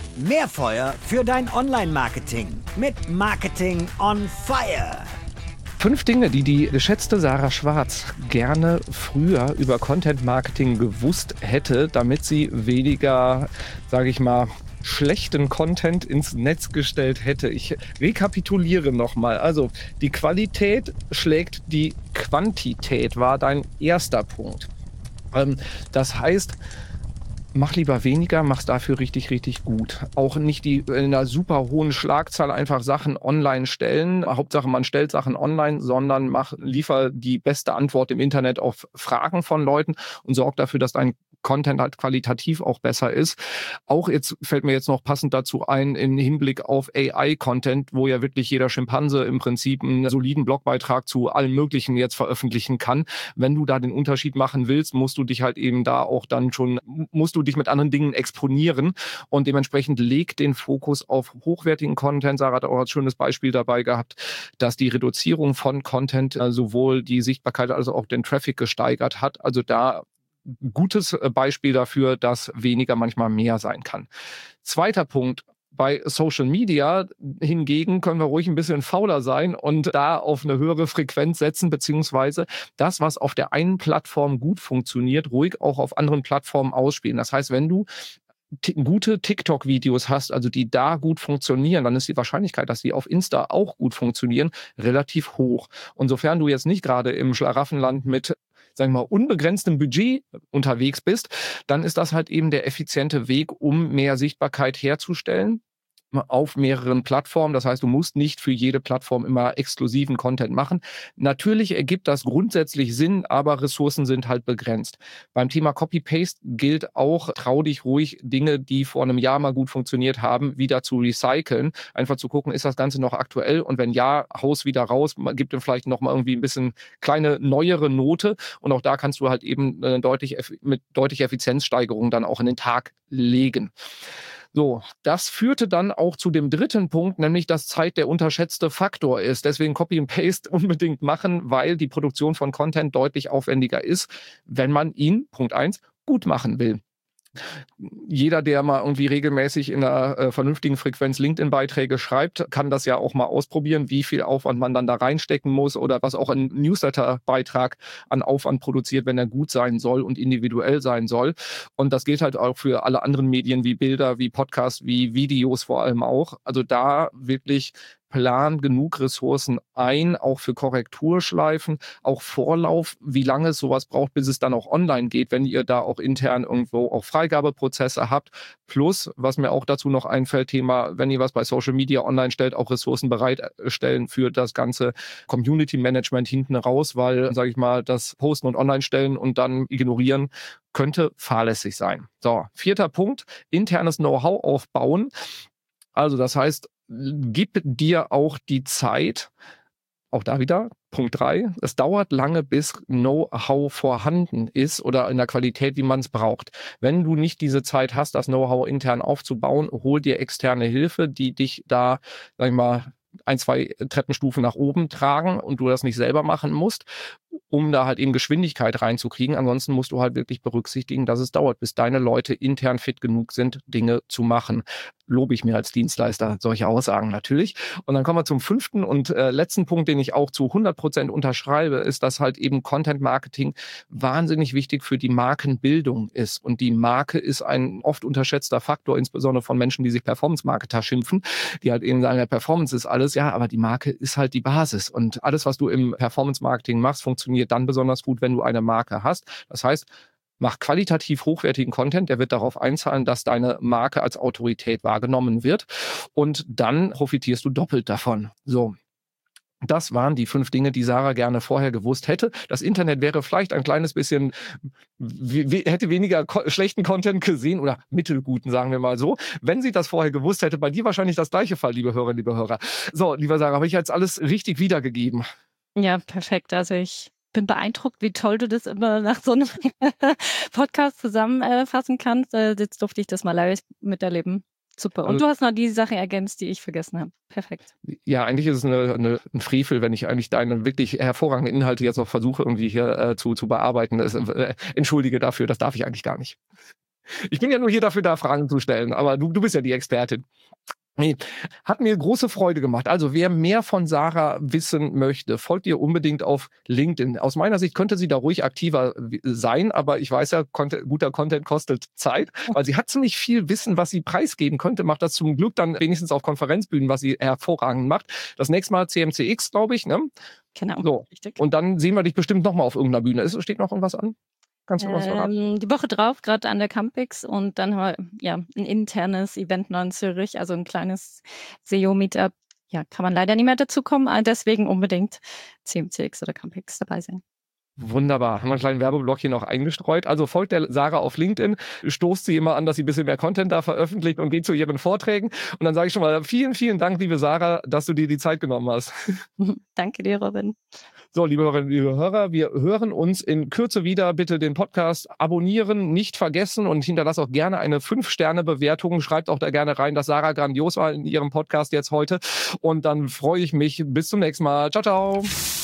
Mehr Feuer für dein Online-Marketing mit Marketing on Fire. 5 Dinge, die die geschätzte Sarah Schwarz gerne früher über Content Marketing gewusst hätte, damit sie weniger, sage ich mal, schlechten Content ins Netz gestellt hätte. Ich rekapituliere nochmal. Also, die Qualität schlägt die Quantität, war dein erster Punkt. Das heißt, mach lieber weniger, mach's dafür richtig, richtig gut. Auch nicht in einer super hohen Schlagzahl einfach Sachen online stellen. Hauptsache, man stellt Sachen online, sondern liefer die beste Antwort im Internet auf Fragen von Leuten und sorg dafür, dass dein Content halt qualitativ auch besser ist. Auch jetzt fällt mir jetzt noch passend dazu ein, im Hinblick auf AI-Content, wo ja wirklich jeder Schimpanse im Prinzip einen soliden Blogbeitrag zu allem Möglichen jetzt veröffentlichen kann. Wenn du da den Unterschied machen willst, musst du dich halt eben da auch dann musst du dich mit anderen Dingen exponieren und dementsprechend leg den Fokus auf hochwertigen Content. Sarah hat auch ein schönes Beispiel dabei gehabt, dass die Reduzierung von Content sowohl die Sichtbarkeit als auch den Traffic gesteigert hat. Also da gutes Beispiel dafür, dass weniger manchmal mehr sein kann. Zweiter Punkt. Bei Social Media hingegen können wir ruhig ein bisschen fauler sein und da auf eine höhere Frequenz setzen, beziehungsweise das, was auf der einen Plattform gut funktioniert, ruhig auch auf anderen Plattformen ausspielen. Das heißt, wenn du gute TikTok-Videos hast, also die da gut funktionieren, dann ist die Wahrscheinlichkeit, dass die auf Insta auch gut funktionieren, relativ hoch. Und sofern du jetzt nicht gerade im Schlaraffenland mit, sagen wir mal, unbegrenztem Budget unterwegs bist, dann ist das halt eben der effiziente Weg, um mehr Sichtbarkeit herzustellen auf mehreren Plattformen. Das heißt, du musst nicht für jede Plattform immer exklusiven Content machen. Natürlich ergibt das grundsätzlich Sinn, aber Ressourcen sind halt begrenzt. Beim Thema Copy-Paste gilt auch, trau dich ruhig, Dinge, die vor einem Jahr mal gut funktioniert haben, wieder zu recyceln. Einfach zu gucken, ist das Ganze noch aktuell? Und wenn ja, haus wieder raus, gibt dann vielleicht noch mal irgendwie ein bisschen kleine, neuere Note. Und auch da kannst du halt eben mit deutlich Effizienzsteigerung dann auch in den Tag legen. So, das führte dann auch zu dem dritten Punkt, nämlich dass Zeit der unterschätzte Faktor ist. Deswegen Copy and Paste unbedingt machen, weil die Produktion von Content deutlich aufwendiger ist, wenn man ihn, Punkt 1, gut machen will. Jeder, der mal irgendwie regelmäßig in einer vernünftigen Frequenz LinkedIn-Beiträge schreibt, kann das ja auch mal ausprobieren, wie viel Aufwand man dann da reinstecken muss oder was auch ein Newsletter-Beitrag an Aufwand produziert, wenn er gut sein soll und individuell sein soll. Und das gilt halt auch für alle anderen Medien wie Bilder, wie Podcasts, wie Videos vor allem auch. Also da wirklich plan genug Ressourcen ein, auch für Korrekturschleifen, auch Vorlauf, wie lange es sowas braucht, bis es dann auch online geht, wenn ihr da auch intern irgendwo auch Freigabeprozesse habt. Plus, was mir auch dazu noch einfällt, Thema, wenn ihr was bei Social Media online stellt, auch Ressourcen bereitstellen für das ganze Community Management hinten raus, weil, sage ich mal, das Posten und Online stellen und dann ignorieren könnte fahrlässig sein. So, 4. Punkt, internes Know-how aufbauen. Also das heißt, gib dir auch die Zeit, auch da wieder, Punkt 3, es dauert lange, bis Know-how vorhanden ist oder in der Qualität, wie man es braucht. Wenn du nicht diese Zeit hast, das Know-how intern aufzubauen, hol dir externe Hilfe, die dich da, sag ich mal, 1, 2 Treppenstufen nach oben tragen und du das nicht selber machen musst, um da halt eben Geschwindigkeit reinzukriegen. Ansonsten musst du halt wirklich berücksichtigen, dass es dauert, bis deine Leute intern fit genug sind, Dinge zu machen. Lobe ich mir als Dienstleister solche Aussagen natürlich. Und dann kommen wir zum 5. und letzten Punkt, den ich auch zu 100% unterschreibe, ist, dass halt eben Content Marketing wahnsinnig wichtig für die Markenbildung ist. Und die Marke ist ein oft unterschätzter Faktor, insbesondere von Menschen, die sich Performance-Marketer schimpfen, die halt eben sagen, ja, Performance ist alles. Ja, aber die Marke ist halt die Basis. Und alles, was du im Performance-Marketing machst, funktioniert dann besonders gut, wenn du eine Marke hast. Das heißt, mach qualitativ hochwertigen Content, der wird darauf einzahlen, dass deine Marke als Autorität wahrgenommen wird und dann profitierst du doppelt davon. So. Das waren die 5 Dinge, die Sarah gerne vorher gewusst hätte. Das Internet wäre vielleicht ein kleines bisschen, hätte weniger schlechten Content gesehen oder mittelguten, sagen wir mal so, wenn sie das vorher gewusst hätte. Bei dir wahrscheinlich das gleiche Fall, liebe Hörerinnen, liebe Hörer. So, lieber Sarah, habe ich jetzt alles richtig wiedergegeben? Ja, perfekt. Also ich bin beeindruckt, wie toll du das immer nach so einem Podcast zusammenfassen kannst. Jetzt durfte ich das mal live miterleben. Super. Und du hast noch die Sache ergänzt, die ich vergessen habe. Perfekt. Ja, eigentlich ist es ein Frevel, wenn ich eigentlich deine wirklich hervorragenden Inhalte jetzt noch versuche, irgendwie hier zu bearbeiten. Entschuldige dafür, das darf ich eigentlich gar nicht. Ich bin ja nur hier dafür da, Fragen zu stellen, aber du bist ja die Expertin. Nee, hat mir große Freude gemacht. Also wer mehr von Sarah wissen möchte, folgt ihr unbedingt auf LinkedIn. Aus meiner Sicht könnte sie da ruhig aktiver sein, aber ich weiß ja, guter Content kostet Zeit, weil sie hat ziemlich viel Wissen, was sie preisgeben könnte, macht das zum Glück dann wenigstens auf Konferenzbühnen, was sie hervorragend macht. Das nächste Mal CMCX, glaube ich, ne? Genau, so. Richtig. Und dann sehen wir dich bestimmt nochmal auf irgendeiner Bühne. Steht noch irgendwas an? Kannst du was verraten? Die Woche drauf, gerade an der Campix, und dann haben wir ein internes Event noch in Zürich, also ein kleines SEO-Meetup. Ja, kann man leider nicht mehr dazu kommen, deswegen unbedingt CMCX oder Campix dabei sein. Wunderbar. Haben wir einen kleinen Werbeblock hier noch eingestreut. Also folgt der Sarah auf LinkedIn, stoßt sie immer an, dass sie ein bisschen mehr Content da veröffentlicht und geht zu ihren Vorträgen. Und dann sage ich schon mal vielen, vielen Dank, liebe Sarah, dass du dir die Zeit genommen hast. Danke dir, Robin. So, liebe Hörerinnen, liebe Hörer, wir hören uns in Kürze wieder. Bitte den Podcast abonnieren, nicht vergessen und hinterlasst auch gerne eine 5-Sterne-Bewertung. Schreibt auch da gerne rein, dass Sarah grandios war in ihrem Podcast jetzt heute. Und dann freue ich mich. Bis zum nächsten Mal. Ciao, ciao.